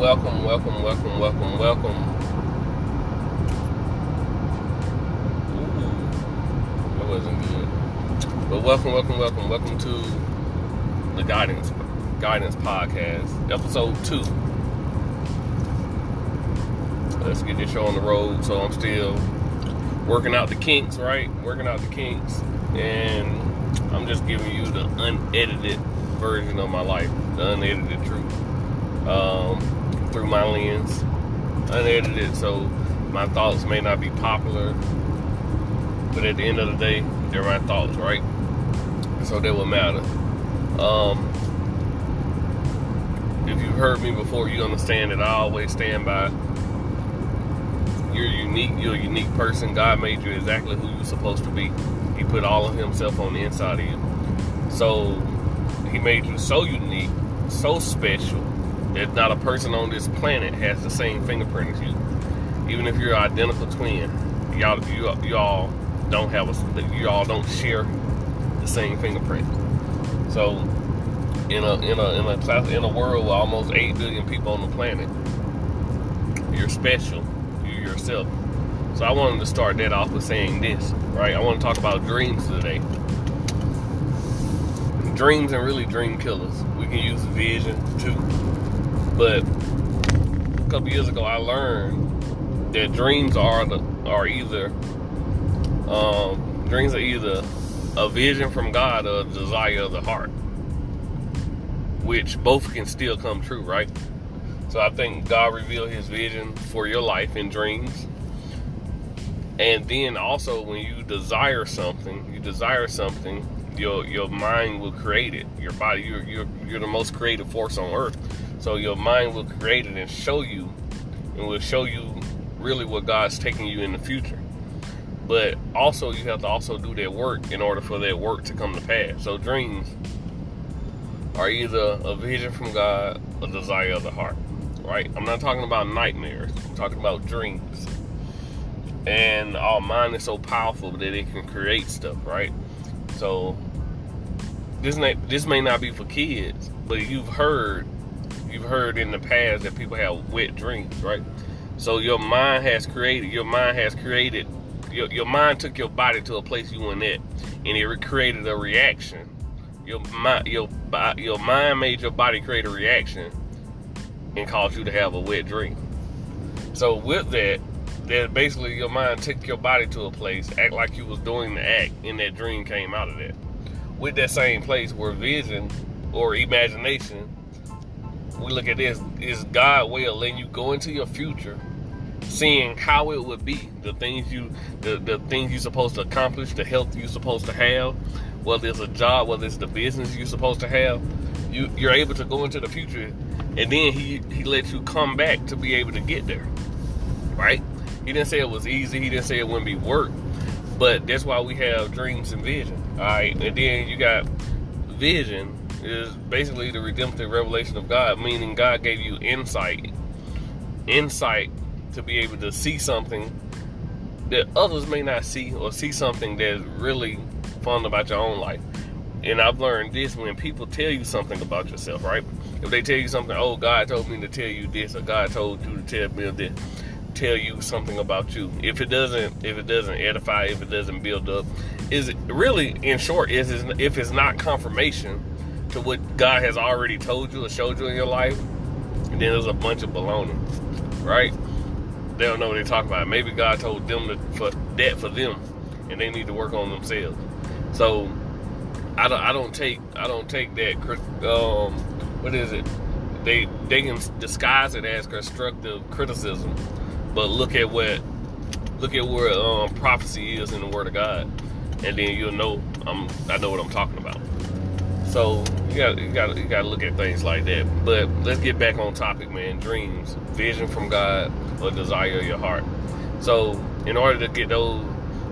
welcome. Ooh, that wasn't good. But welcome to the Guidance Podcast, episode 2. Let's get this show on the road. So I'm still working out the kinks, right? And I'm just giving you the unedited version of my life, the unedited truth, through my lens, unedited. So my thoughts may not be popular, but at the end of the day, they're my thoughts, right? So they will matter. If you've heard me before, you understand that I always stand by. You're a unique person. God made you exactly who you're supposed to be. He put all of himself on the inside of you. So he made you so unique, so special, that not a person on this planet has the same fingerprint as you. Even if you're an identical twin, y'all don't share the same fingerprint. So in a world with almost 8 billion people on the planet, you're special. You're yourself. So I wanted to start that off with saying this, right? I want to talk about dreams today. Dreams and really dream killers. We can use vision too. But a couple years ago, I learned that dreams are either a vision from God or a desire of the heart, which both can still come true, right? So I think God revealed his vision for your life in dreams. And then also when you desire something, your mind will create it. Your body, you're the most creative force on earth. So your mind will create it and will show you really what God's taking you in the future. But also you have to also do that work in order for that work to come to pass. So dreams are either a vision from God or desire of the heart, right? I'm not talking about nightmares. I'm talking about dreams. And our mind is so powerful that it can create stuff, right? So this may not be for kids, but you've heard in the past that people have wet dreams, right? So your mind took your body to a place you weren't at, and it created a reaction. Your mind made your body create a reaction and caused you to have a wet dream. So with that basically your mind took your body to a place, act like you was doing the act, and that dream came out of that. With that same place where vision or imagination, we look at this, is God's way of letting you go into your future, seeing how it would be, the things you're supposed to accomplish, the health you're supposed to have, whether it's a job, whether it's the business you're supposed to have. You're able to go into the future, and then he lets you come back to be able to get there, right? He didn't say it was easy. He didn't say it wouldn't be work. But that's why we have dreams and vision. All right. And then you got vision is basically the redemptive revelation of God, meaning God gave you insight to be able to see something that others may not see, or see something that's really fun about your own life. And I've learned this: when people tell you something about yourself, right? If they tell you something, oh, God told me to tell you this, or God told you to tell me this. Tell you something about you. If it doesn't edify, if it doesn't build up, is it really, in short, if it's not confirmation to what God has already told you or showed you in your life, then there's a bunch of baloney, right? They don't know what they're talking about. Maybe God told them for them, and they need to work on themselves. So I don't take that. What is it? They can disguise it as constructive criticism. But look at where prophecy is in the Word of God, and then you'll know I know what I'm talking about. So you got to look at things like that. But let's get back on topic, man. Dreams, vision from God, or desire of your heart. So in order to get those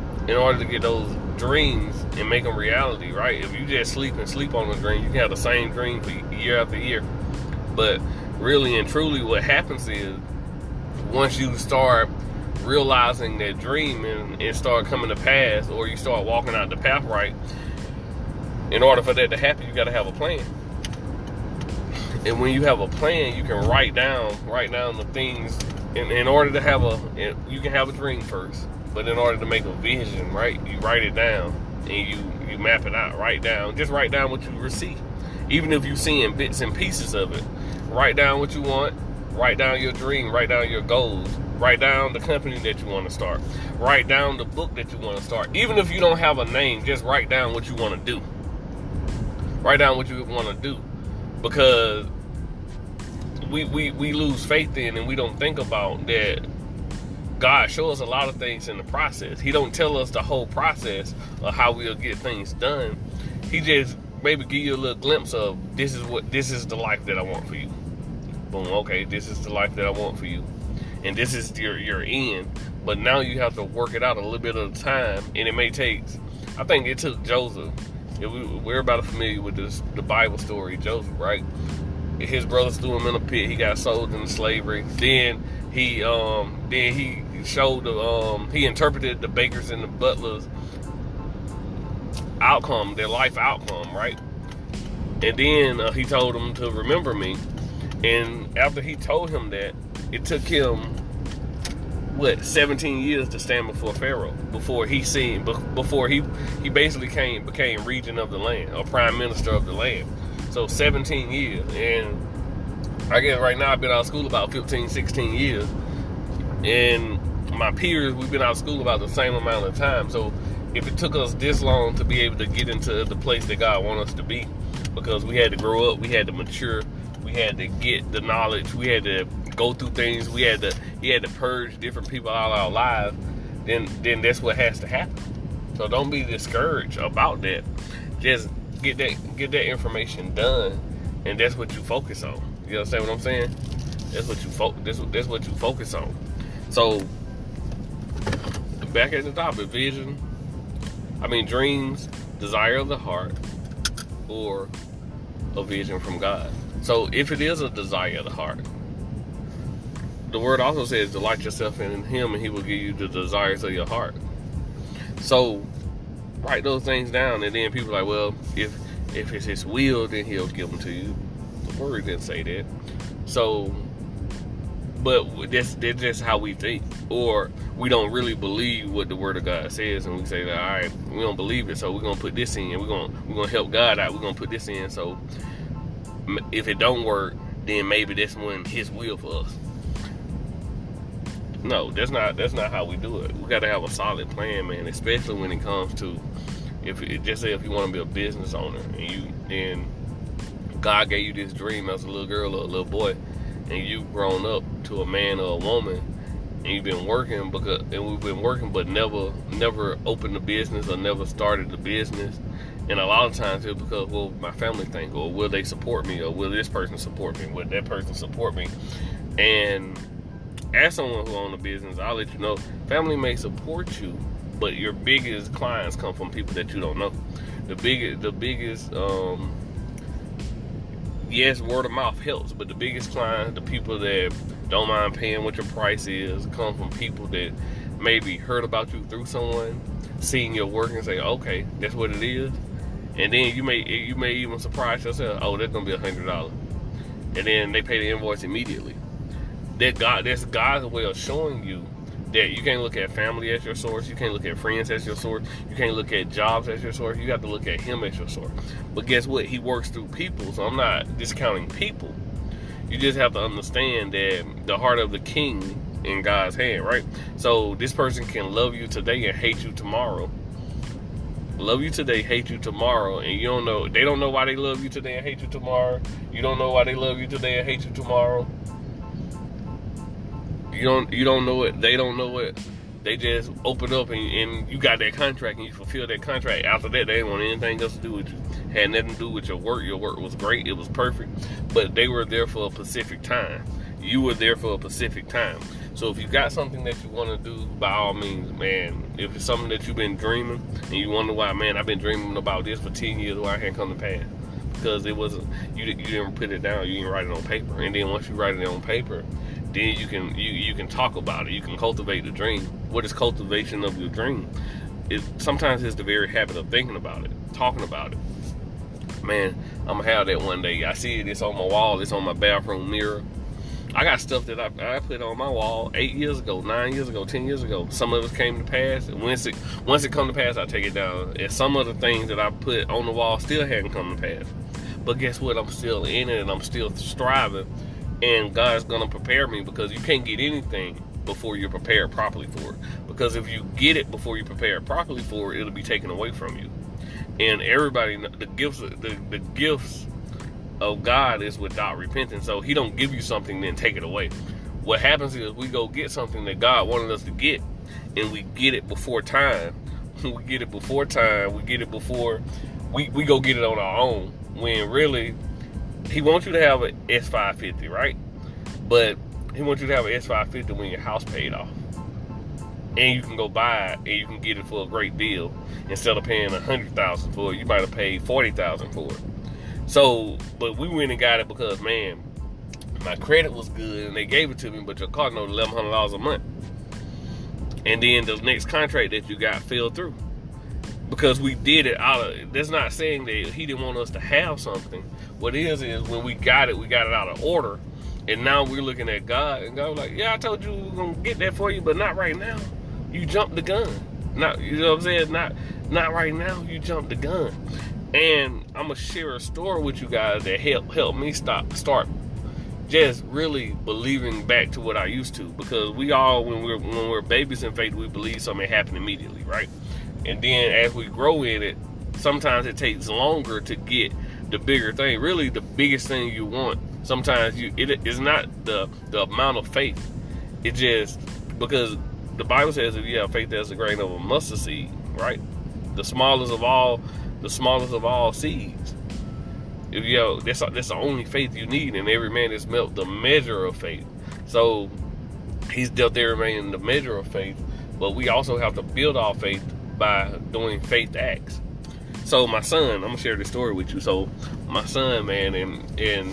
dreams and make them reality, right? If you just sleep on a dream, you can have the same dream for year after year. But really and truly, what happens is, once you start realizing that dream and start coming to pass, or you start walking out the path right, in order for that to happen, you got to have a plan. And when you have a plan, you can write down the things. In order to have you can have a dream first, but in order to make a vision, right, you write it down and you map it out. Just write down what you receive. Even if you're seeing bits and pieces of it, write down what you want, write down your dream, write down your goals, write down the company that you want to start, write down the book that you want to start. Even if you don't have a name, just write down what you want to do. Write down what you want to do, because we lose faith in, and we don't think about that. God shows us a lot of things in the process. He don't tell us the whole process of how we'll get things done. He just maybe give you a little glimpse of, this is the life that I want for you. Boom, okay, this is the life that I want for you. And this is your end. But now you have to work it out a little bit at a time. And it may take, I think it took Joseph. We're about familiar with the Bible story, Joseph, right? His brothers threw him in a pit. He got sold into slavery. Then he showed he interpreted the bakers and the butlers' outcome, their life outcome, right? And then he told them to remember me. And after he told him that, it took him 17 years to stand before Pharaoh before he basically became regent of the land, or prime minister of the land. So 17 years. And I guess right now I've been out of school about 15, 16 years. And my peers, we've been out of school about the same amount of time. So if it took us this long to be able to get into the place that God wants us to be, because we had to grow up, we had to mature, we had to get the knowledge, we had to go through things, he had to purge different people out of our lives, then that's what has to happen. So don't be discouraged about that. Just get that information done, and that's what you focus on. You understand what I'm saying? That's what you focus on. So back at the topic, dreams, desire of the heart, or a vision from God. So if it is a desire of the heart, the word also says, delight yourself in him and he will give you the desires of your heart. So write those things down, and then people are like, well, if it's his will, then he'll give them to you. The word didn't say that. So, but that's just how we think. Or we don't really believe what the word of God says, and we say that, all right, we don't believe it, so we're gonna put this in. We're gonna help God out. We're gonna put this in. So if it don't work, then maybe that's when his will for us. No, that's not how we do it. We got to have a solid plan, man. Especially when it comes to, if you want to be a business owner, and God gave you this dream as a little girl or a little boy, and you've grown up to a man or a woman, and you've been working we've been working, but never opened a business or never started the business. And a lot of times it's because, well, my family think, or will they support me, or will this person support me, will that person support me? And as someone who owns a business, I'll let you know, family may support you, but your biggest clients come from people that you don't know. The biggest, yes, word of mouth helps, but the biggest clients, the people that don't mind paying what your price is, come from people that maybe heard about you through someone, seeing your work and say, okay, that's what it is. And then you may even surprise yourself, oh, that's gonna be $100, and then they pay the invoice immediately. That's God's way of showing you that you can't look at family as your source, you can't look at friends as your source, you can't look at jobs as your source. You have to look at him as your source. But guess what? He works through people, so I'm not discounting people. You just have to understand that the heart of the king in God's hand, right? So this person can love you today and hate you tomorrow. Love you today, hate you tomorrow, and you don't know. They don't know why they love you today and hate you tomorrow. You don't know why they love you today and hate you tomorrow. You don't know it. They don't know it. They just open up and you got that contract and you fulfill that contract. After that, they didn't want anything else to do with you. Had nothing to do with your work. Your work was great. It was perfect. But they were there for a specific time. You were there for a specific time. So if you got something that you want to do, by all means, man, if it's something that you've been dreaming and you wonder why, man, I've been dreaming about this for 10 years, why I can't come to pass? Because it wasn't, you didn't put it down, you didn't write it on paper. And then once you write it on paper, then you can talk about it. You can cultivate the dream. What is cultivation of your dream? Sometimes it's the very habit of thinking about it, talking about it. Man, I'm gonna have that one day. I see it. It's on my wall. It's on my bathroom mirror. I got stuff that I put on my wall 8 years ago, 9 years ago, 10 years ago. Some of it came to pass, and once it come to pass, I take it down. And some of the things that I put on the wall still hadn't come to pass. But guess what? I'm still in it, and I'm still striving. And God's gonna prepare me, because you can't get anything before you're prepared properly for it. Because if you get it before you prepare properly for it, it'll be taken away from you. And everybody, the gifts of God is without repentance. So he don't give you something then take it away. What happens is we go get something that God wanted us to get, and we get it before time. We get it before time. We get it before we go get it on our own, when really he wants you to have an S550, right? But he wants you to have an S550 when your house paid off, and you can go buy it and you can get it for a great deal. Instead of paying $100,000 for it, you might have paid $40,000 for it. So, but we went and got it because, man, my credit was good and they gave it to me, but your car note $1,100 a month. And then the next contract that you got fell through. Because we did it out of, that's not saying that he didn't want us to have something. What it is when we got it out of order. And now we're looking at God, and God was like, yeah, I told you we were going to get that for you, but not right now. You jumped the gun. Not, you know what I'm saying? Not right now, you jumped the gun. And I'm going to share a story with you guys that helped me start just really believing back to what I used to. Because we all, when we're babies in faith, we believe something happened immediately, right? And then as we grow in it, sometimes it takes longer to get the bigger thing. Really, the biggest thing you want, sometimes it is not the amount of faith. It just, because the Bible says if you have faith as a grain of a mustard seed, right? The smallest of all seeds. If you have, that's the only faith you need, and every man is dealt the measure of faith. So he's dealt every man the measure of faith, but we also have to build our faith by doing faith acts. So my son, I'm gonna share this story with you. So my son, man, and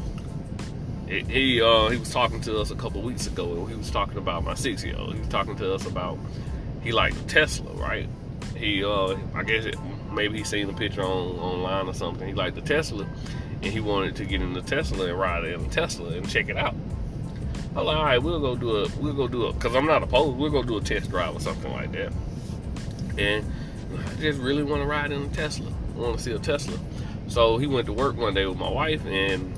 he was talking to us a couple of weeks ago, and he was talking about my 6-year-old. He was talking to us about he liked Tesla, right? He I guess maybe he seen a picture online or something. He liked the Tesla, and he wanted to get in the Tesla and ride in the Tesla and check it out. I'm like, all right, we'll go do it, because I'm not opposed. We'll go do a test drive or something like that. And I just really want to ride in a Tesla. I want to see a Tesla. So he went to work one day with my wife, and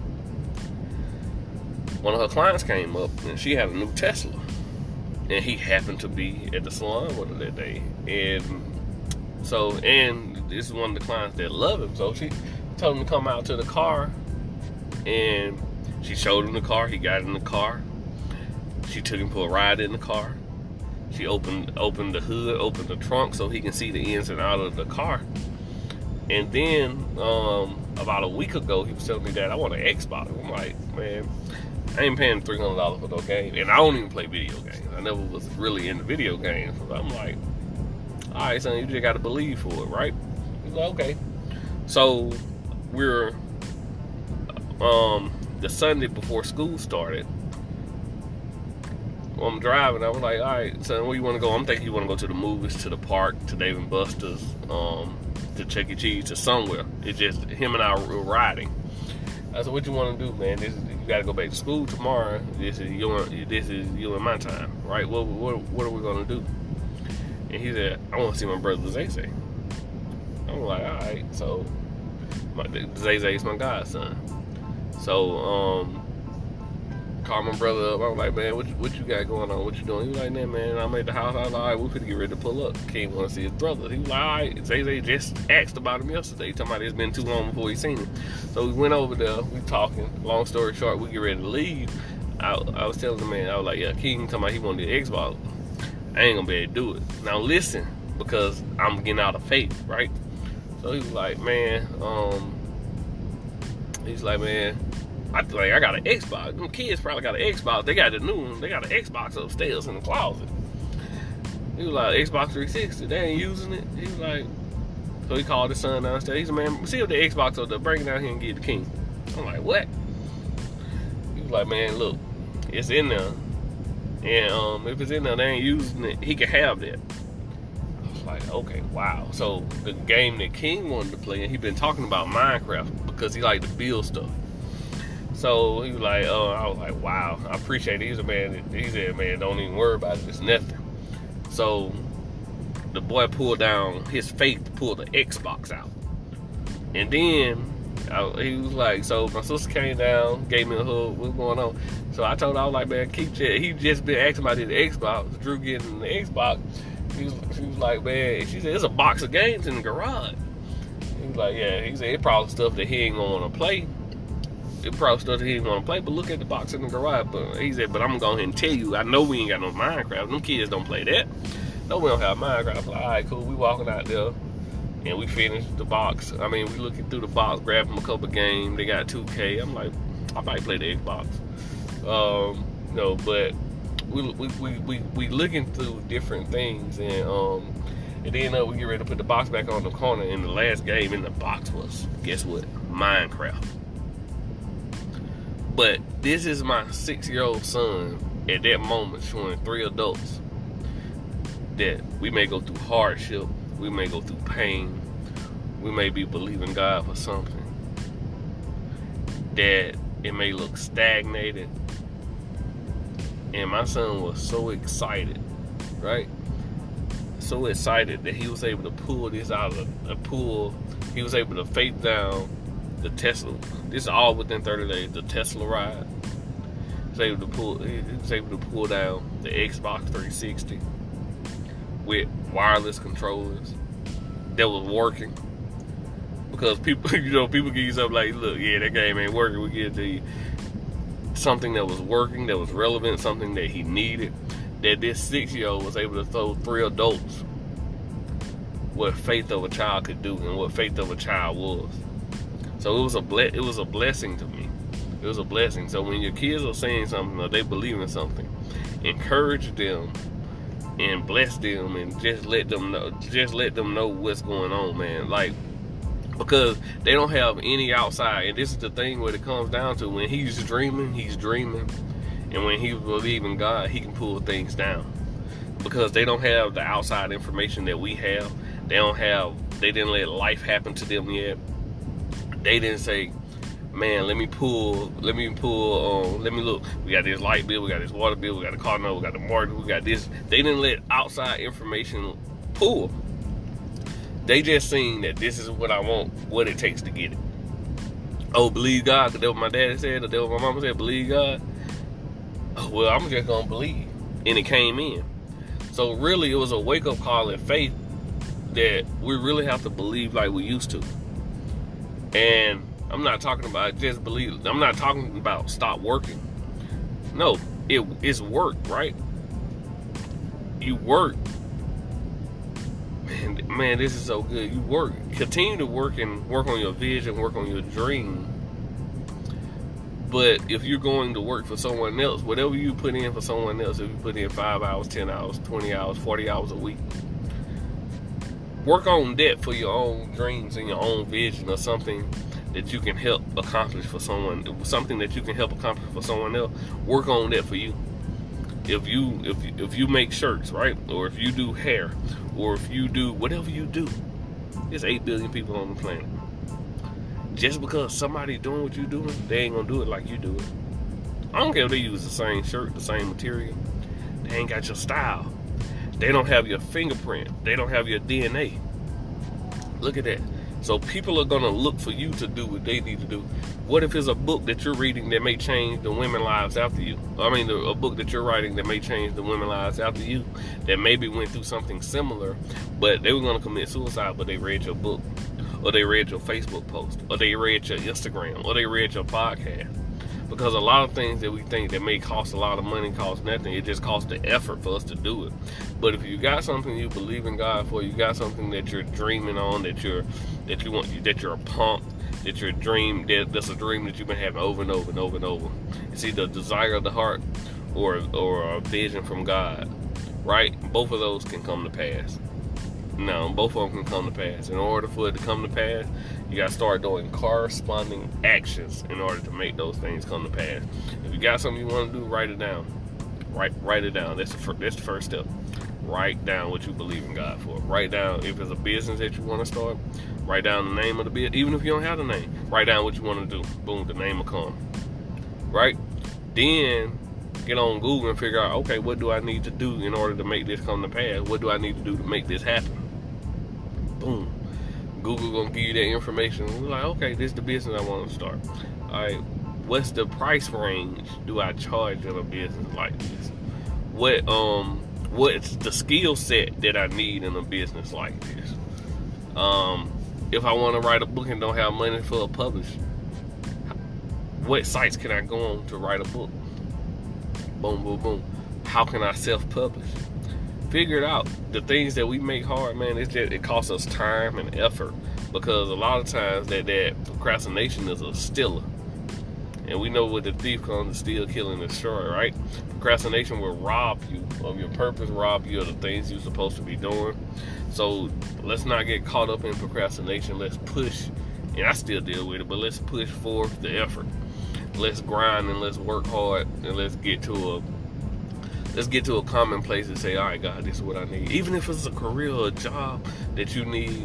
one of her clients came up, and she had a new Tesla. And he happened to be at the salon with her that day. And this is one of the clients that love him. So she told him to come out to the car, and she showed him the car. He got in the car. She took him for a ride in the car. She opened the hood, opened the trunk so he can see the ins and outs of the car. And then about a week ago, he was telling me that I want an Xbox. I'm like, man, I ain't paying $300 for no game, and I don't even play video games. I never was really into video games. So I'm like, all right, son, you just got to believe for it, right? He's like, okay. So we're the Sunday before school started. I'm driving. I was like, all right, son, where you want to go? I'm thinking you want to go to the movies, to the park, to Dave & Buster's, to Chuck E. Cheese, to somewhere. It's just him and I were riding. I said, what you want to do, man? You got to go back to school tomorrow. This is you and my time, right? What are we gonna do? And he said, I want to see my brother Zay Zay. I'm like, all right. So Zay Zay is my godson. So called my brother up. I was like, man, what you got going on? What you doing? He was like, nah, man, I'm at the house. I was like, all right, we're finna get ready to pull up. King want to see his brother. He was like, all right. Zay just asked about him yesterday. Talking about it's been too long before he seen him. So we went over there. We talking. Long story short, we get ready to leave. I was telling the man, I was like, yeah, King talking about he wanted the Xbox. I ain't gonna be able to do it. Now listen, because I'm getting out of faith, right? So he was like, man, I got an Xbox. Them kids probably got an Xbox. They got the new one. They got an Xbox upstairs in the closet. He was like, Xbox 360. They ain't using it. He was like, so he called his son downstairs. He said, man, see if the Xbox up there. Bring it down here and get the King. I'm like, what? He was like, man, look, it's in there. And if it's in there, they ain't using it, he can have that. was like, okay, wow. So the game that King wanted to play, and he been talking about Minecraft because he liked to build stuff. So he was like, I was like, wow, I appreciate it. He said, man, don't even worry about it. It's nothing. So the boy pulled down his faith to pull the Xbox out. And then he was like, so my sister came down, gave me a hug, what's going on? So I told her, I was like, man, keep chatting. He just been asking about the Xbox, Drew getting the Xbox. She was like, man, she said, there's a box of games in the garage. He was like, yeah, he said, it's probably stuff that he ain't gonna wanna play. It's probably stuff that he ain't gonna play, but look at the box in the garage. But he said, but I'm gonna go ahead and tell you, I know we ain't got no Minecraft. Them kids don't play that. No, we don't have Minecraft. I'm like, all right, cool. We walking out there. And we finished the box. I mean, we looking through the box, grabbing a couple games. They got 2K. I'm like, I might play the Xbox. No, but we looking through different things, and then we get ready to put the box back on the corner. And the last game in the box was, guess what? Minecraft. But this is my 6-year-old son at that moment showing 3 adults that we may go through hardship. We may go through pain. We may be believing God for something that it may look stagnated. And my son was so excited, right? So excited that he was able to pull this out of the pool. He was able to faith down the Tesla. This is all within 30 days. The Tesla ride. He was able to pull down the Xbox 360 with wireless controllers that was working, because people give you something like, look, yeah, that game ain't working. We get to something that was working, that was relevant, something that he needed, that this 6-year-old was able to throw 3 adults what faith of a child could do and what faith of a child was. So it was a blessing to me. It was a blessing. So when your kids are saying something or they believe in something, encourage them and bless them, and just let them know what's going on, man. Like, because they don't have any outside, and this is the thing where it comes down to, when he's dreaming, and when he believes in God, he can pull things down, because they don't have the outside information that we have. They didn't let life happen to them yet. They didn't say, man, let me look. We got this light bill, we got this water bill, we got a car note, we got the mortgage, we got this. They didn't let outside information pull. They just seen that this is what I want, what it takes to get it. Oh, believe God, because that's what my daddy said, or that's what my mama said, believe God. Oh, well, I'm just gonna believe. And it came in. So really, it was a wake-up call in faith that we really have to believe like we used to. And I'm not talking about just believe. I'm not talking about stop working. No, it's work, right? You work. Man, this is so good. You work. Continue to work and work on your vision, work on your dream. But if you're going to work for someone else, whatever you put in for someone else, if you put in 5 hours, 10 hours, 20 hours, 40 hours a week, work on that for your own dreams and your own vision, or something that you can help accomplish for someone, something that you can help accomplish for someone else. Work on that for you. If you make shirts, right, or if you do hair, or if you do whatever you do, there's 8 billion people on the planet. Just because somebody doing what you doing, they ain't gonna do it like you do it. I don't care if they use the same shirt, the same material. They ain't got your style. They don't have your fingerprint. They don't have your DNA. Look at that. So people are gonna look for you to do what they need to do. What if it's a book that you're reading that may change the women's lives after you? I mean, a book that you're writing that may change the women's lives after you, that maybe went through something similar, but they were gonna commit suicide, but they read your book, or they read your Facebook post, or they read your Instagram, or they read your podcast. Because a lot of things that we think that may cost a lot of money cost nothing. It just costs the effort for us to do it. But if you got something you believe in God for, you got something that you're dreaming on, that you're pumped, that's a dream that you've been having over and over and over and over. It's either a desire of the heart or a vision from God, right? Both of those can come to pass. No, both of them can come to pass. In order for it to come to pass, you got to start doing corresponding actions in order to make those things come to pass. If you got something you want to do, write it down. Write it down. That's the first step. Write down what you believe in God for. Write down if it's a business that you want to start. Write down the name of the business. Even if you don't have the name, write down what you want to do. Boom, the name will come. Right? Then get on Google and figure out, okay, what do I need to do in order to make this come to pass? What do I need to do to make this happen? Boom. Google gonna give you that information. You're like, okay, this is the business I want to start. All right, what's the price range do I charge in a business like this? What's the skill set that I need in a business like this? If I want to write a book and don't have money for a publisher, what sites can I go on to write a book? Boom, boom, boom. How can I self-publish? Figure it out. The things that we make hard, man, it costs us time and effort, because a lot of times that procrastination is a stealer. And we know what the thief comes to steal, kill, and destroy, right? Procrastination will rob you of your purpose, rob you of the things you're supposed to be doing. So let's not get caught up in procrastination. Let's push, and I still deal with it, but let's push forth the effort. Let's grind and let's work hard, and let's get to a common place and say, all right, God, this is what I need. Even if it's a career or a job that you need,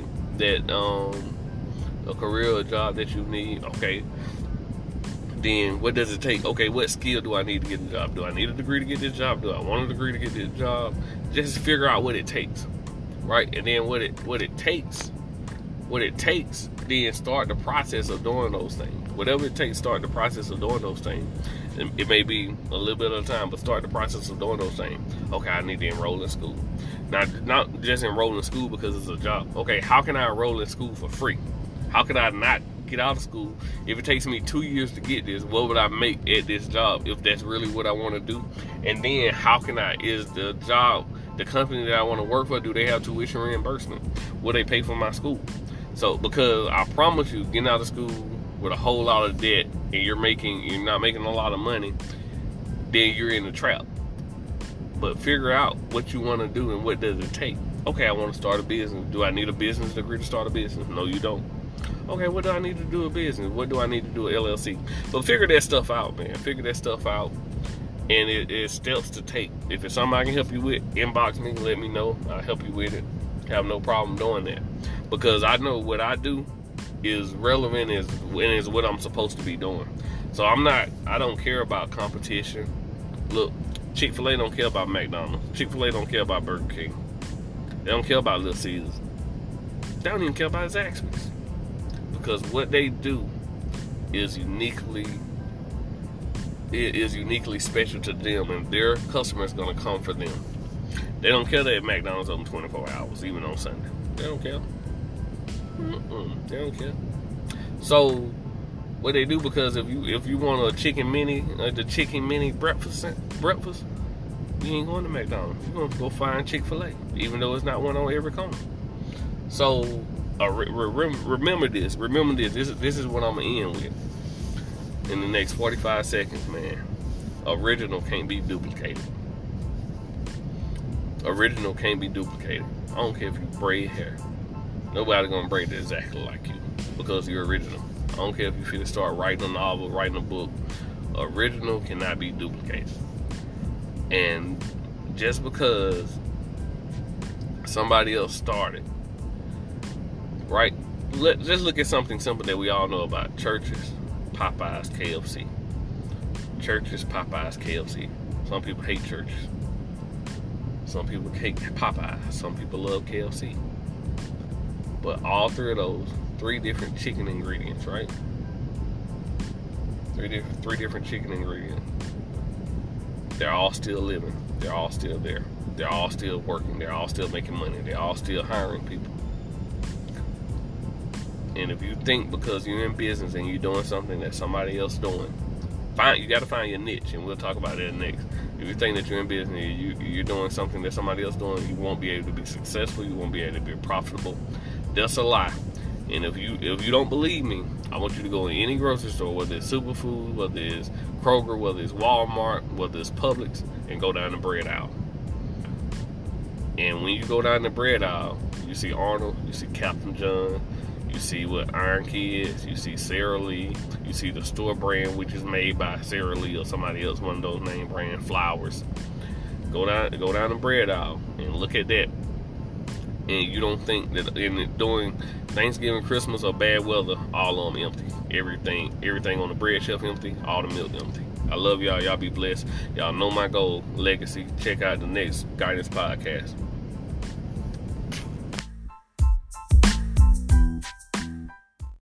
okay, then what does it take? Okay, what skill do I need to get the job? Do I need a degree to get this job? Do I want a degree to get this job? Just figure out what it takes, right? And then what it takes, then start the process of doing those things. Whatever it takes, start the process of doing those things. It may be a little bit at a time, but start the process of doing those things. Okay, I need to enroll in school. Not just enroll in school because it's a job. Okay, how can I enroll in school for free? How can I not get out of school? If it takes me 2 years to get this, what would I make at this job if that's really what I want to do? And then is the job, the company that I want to work for, do they have tuition reimbursement? Will they pay for my school? So, because I promise you, getting out of school with a whole lot of debt and you're not making a lot of money, then you're in a trap. But figure out what you want to do and what does it take. Okay, I want to start a business. Do I need a business degree to start a business? No, you don't. Okay, what do I need to do a business? What do I need to do a LLC? So figure that stuff out, man. Figure that stuff out. And it's steps to take. If it's something I can help you with, inbox me, let me know. I'll help you with it. Have no problem doing that. Because I know what I do is relevant and is what I'm supposed to be doing. So I don't care about competition. Look, Chick-fil-A don't care about McDonald's. Chick-fil-A don't care about Burger King. They don't care about Little Caesars. They don't even care about Zaxby's. Because what they do is uniquely special to them, and their customers gonna come for them. They don't care that McDonald's open 24 hours, even on Sunday. They don't care. They don't care. So what they do, because if you want the chicken mini breakfast, you ain't going to McDonald's. You're gonna go find Chick-fil-A, even though it's not one on every corner. So remember this. This is what I'm gonna end with in the next 45 seconds, man. Original can't be duplicated. Original can't be duplicated. I don't care if you braid hair. Nobody's gonna braid it exactly like you because you're original. I don't care if you feel to start writing a novel, writing a book. Original cannot be duplicated. And just because somebody else started, right? Let's look at something simple that we all know about: churches, Popeyes, KFC. Churches, Popeyes, KFC. Some people hate churches. Some people hate Popeyes. Some people love KFC. But all three of those, 3 different chicken ingredients, right? Three different chicken ingredients. They're all still living. They're all still there. They're all still working. They're all still making money. They're all still hiring people. And if you think because you're in business and you're doing something that somebody else doing, you got to find your niche, and we'll talk about that next. If you think that you're in business and you're doing something that somebody else doing, you won't be able to be successful. You won't be able to be profitable. That's a lie. And if you don't believe me, I want you to go in any grocery store, whether it's Superfood, whether it's Kroger, whether it's Walmart, whether it's Publix, and go down the bread aisle. And when you go down the bread aisle, you see Arnold, you see Captain John, you see what Iron Kids, you see Sara Lee, you see the store brand, which is made by Sara Lee or somebody else, one of those name brand Flowers. Go down the bread aisle and look at that. And you don't think that during Thanksgiving, Christmas, or bad weather, all of them empty. Everything on the bread shelf empty, all the milk empty. I love y'all. Y'all be blessed. Y'all know my goal, legacy. Check out the next Guidance Podcast.